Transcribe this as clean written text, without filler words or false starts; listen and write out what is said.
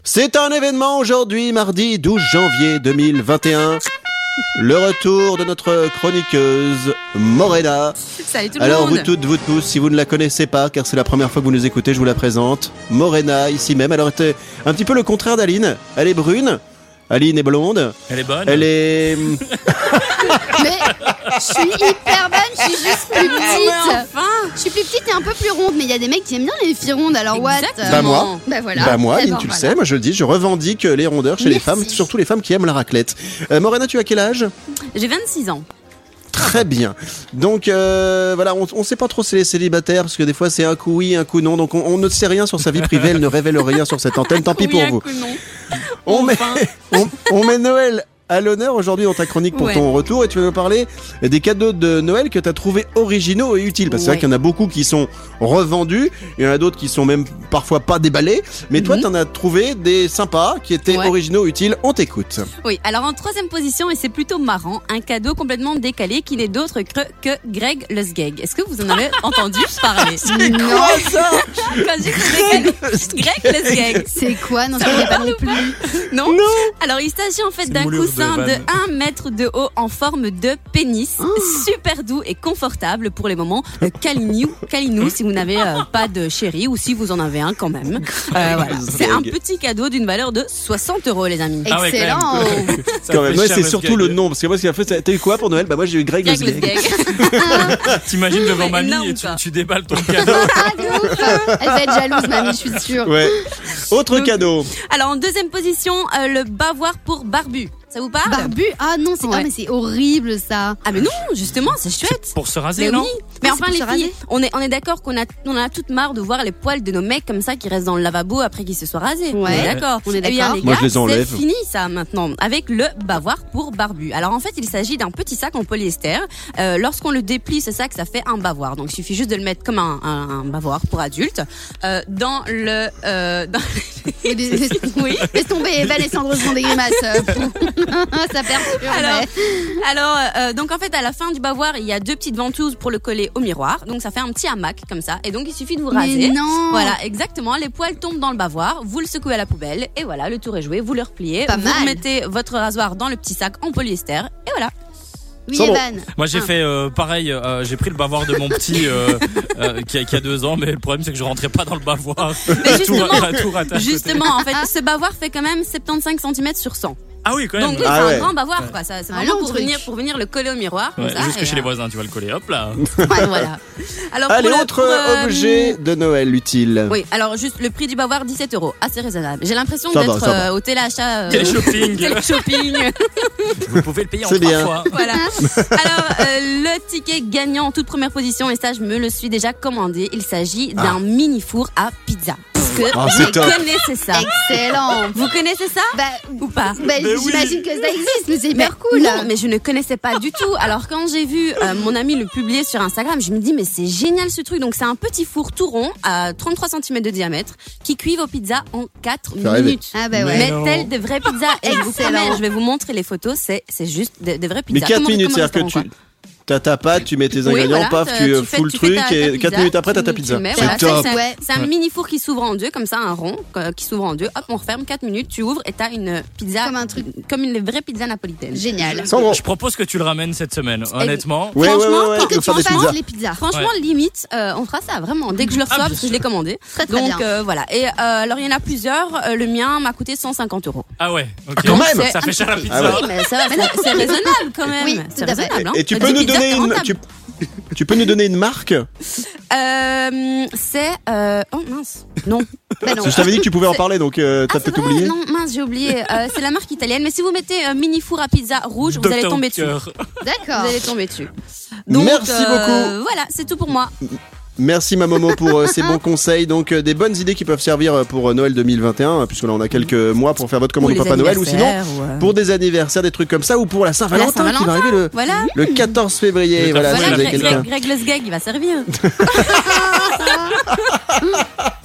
C'est un événement aujourd'hui, mardi 12 janvier 2021. Le retour de notre chroniqueuse Morena. Salut tout le Alors monde. vous toutes, vous tous, si vous ne la connaissez pas, car c'est la première fois que vous nous écoutez, je vous la présente. Morena, ici même. Alors c'est un petit peu le contraire d'Aline. Elle est brune. Aline est blonde. Elle est bonne. Elle est... Mais je suis hyper bonne, je suis juste plus petite. Enfin. Je suis plus petite et un peu plus ronde, mais il y a des mecs qui aiment bien les filles rondes, alors what? Exactement. Bah moi. Bah voilà. Bah moi, Eh Aline, ben tu le voilà. sais, moi je le dis, je revendique les rondeurs chez les Merci. femmes, surtout les femmes qui aiment la raclette. Morena, tu as quel âge ? J'ai 26 ans. Très bien. Donc voilà, on sait pas trop si elle est célibataire parce que des fois c'est un coup oui, un coup non. Donc on ne sait rien sur sa vie privée, elle ne révèle rien sur cette antenne. Tant pis pour vous. On met, on met Noël à l'honneur aujourd'hui dans ta chronique pour Ouais. ton retour et tu vas nous parler des cadeaux de Noël que tu as trouvés originaux et utiles. Parce que c'est vrai qu'il y en a beaucoup qui sont revendus, il y en a d'autres qui sont même parfois pas déballés. Mais toi, tu en as trouvé des sympas qui étaient Ouais. originaux, utiles. On t'écoute. Oui, alors en troisième position, et c'est plutôt marrant, un cadeau complètement décalé qui n'est d'autre que Greg le Sgeg. Est-ce que vous en avez entendu parler? Quoi ça Quand j'ai dit décalé, Greg le Sgeg. C'est quoi? Non, je connais pas non plus. Non. Alors il s'agit en fait C'est d'un une moulure coussin de de vanne. 1 mètre de haut en forme de pénis, super doux et confortable pour les moments câlinous si vous n'avez pas de chéri ou si vous en avez un quand même. Voilà. C'est un petit cadeau d'une valeur de 60 € les amis. Ah ouais, quand Excellent. Ça Quand fait même, ouais, cher, c'est le surtout Sgeg. le nom. Parce que moi, ce qu'il a fait, t'as eu quoi pour Noël? Bah, moi, j'ai eu Greg le Greg le Sgeg. Sgeg. T'imagines devant Mais mamie énorme, et tu, quoi. tu déballes ton cadeau. Ah, de ouf. Elle va être jalouse, mamie, je suis sûre. Ouais. Autre Donc, cadeau. Alors en deuxième position, le bavoir pour barbu. Ça vous parle? Barbu? Ah non, c'est Ouais. mais c'est horrible ça. Ah mais non, justement, c'est chouette. Pour se raser, Mais non oui. Mais Ah, enfin c'est les pour se filles, on est d'accord qu'on a toutes marre de voir les poils de nos mecs comme ça qui restent dans le lavabo après qu'ils se soient rasés. On Ouais. est d'accord. On est Eh bien, d'accord. les Moi, gars, je les enlève. c'est fini ça maintenant avec le bavoir pour barbu. Alors en fait, il s'agit d'un petit sac en polyester. Lorsqu'on le déplie, ce sac, ça fait un bavoir. Donc il suffit juste de le mettre comme un bavoir pour adultes dans le oui. Laisse tomber, Eva et Sandro se font des grimaces. Ça perturbe. Alors, donc en fait, à la fin du bavoir, il y a 2 petites ventouses pour le coller au miroir. Donc ça fait un petit hamac comme ça. Et donc il suffit de vous raser. Mais non. Voilà, exactement. Les poils tombent dans le bavoir. Vous le secouez à la poubelle. Et voilà, le tour est joué. Vous le repliez. Pas vous mal. remettez votre rasoir dans le petit sac en polyester. Et voilà. Oui, Sandro. Evan. Moi j'ai fait pareil, j'ai pris le bavoir de mon petit qui a 2 ans, mais le problème c'est que je rentrais pas dans le bavoir. Mais justement, La tour attache à côté. Justement, en fait, ce bavoir fait quand même 75 cm sur 100. Ah oui, quand même. Donc oui, Ah c'est ouais. un grand bavoir, quoi. Ça, c'est Un vraiment long pour truc. venir le coller au miroir. Comme Ouais, ça, jusque et, chez les voisins, tu vas le coller, hop là. Voilà. Alors, Allez, pour le- autre pour, objet de Noël utile. Oui, alors juste le prix du bavoir, 17 €. Assez raisonnable. J'ai l'impression Ça va, d'être ça va. au téléachat. Télé-shopping. Télé-shopping. Vous pouvez le payer en C'est 3 bien. fois. Voilà. Alors, le ticket gagnant en toute première position, et ça, je me le suis déjà commandé. Il s'agit d'un mini four à pizza. Parce que Ah, vous c'est top. connaissez ça. Excellent. Vous connaissez ça Bah, ou pas? bah, Mais oui. j'imagine que ça existe, mais c'est Mais hyper cool. Non, mais je ne connaissais pas du tout. Alors quand j'ai vu mon ami le publier sur Instagram, je me dis mais c'est génial ce truc. Donc c'est un petit four tout rond à 33 cm de diamètre qui cuit vos pizzas en 4 Fait rêver. minutes. Ah bah Mais ouais. Mais non. telles de vraies pizzas. Et je vous Excellent. promets, je vais vous montrer les photos. C'est juste des vraies Mais pizzas. 4 Comme au- minutes, comme au c'est-à-dire que restaurant, tu quoi. t'as ta pâte, tu mets tes Oui, ingrédients, voilà, paf, tu fais- fous le tu truc fais ta et 4 pizza, minutes après, t'as ta tu pizza. mets, C'est voilà, top. Ouais. C'est un mini four qui s'ouvre en deux, comme ça, un rond qui s'ouvre en deux. Hop, on referme 4 minutes, tu ouvres et t'as une pizza Comme un truc. comme une vraie pizza napolitaine. Génial. Sandro. Je propose que tu le ramènes cette semaine, honnêtement. Ouais, Franchement, Et on que peut tu faire en des fasses pizzas. les pizzas. Franchement, limite, on fera ça vraiment dès que je le reçois bien parce que je sûr. l'ai commandé. Très, très Donc bien. voilà. Et alors il y en a plusieurs. Le mien m'a coûté 150 €. Ah ouais, ok. quand même. C'est Ça fait un cher la petit- pizza. Ah ouais. Oui, mais ça, c'est raisonnable quand même. Oui, c'est tout à fait. raisonnable. Hein. Et tu Des peux nous pizzas, donner c'est une rentable. tu peux nous donner une marque? C'est oh mince. Non. Bah non. Je t'avais dit que tu pouvais en C'est- parler, donc t'as Ah, c'est peut-être vrai oublié. Non, mince, j'ai oublié. C'est la marque italienne. Mais si vous mettez mini four à pizza rouge, vous allez Dr. tomber dessus. Cœur. D'accord. Vous allez tomber dessus. Merci beaucoup. Voilà, c'est tout pour moi. Merci ma Momo pour ces bons conseils, donc des bonnes idées qui peuvent servir pour Noël 2021, puisque là on a quelques mois pour faire votre commande Ou au les Papa Noël, ou sinon anniversaires, pour des anniversaires, des trucs comme ça, ou pour la Saint-Valentin qui va arriver Voilà. le 14 février. Le Voilà, Voilà, si vous Voilà, avez quelqu'un. Greg le Sgeg, il va servir.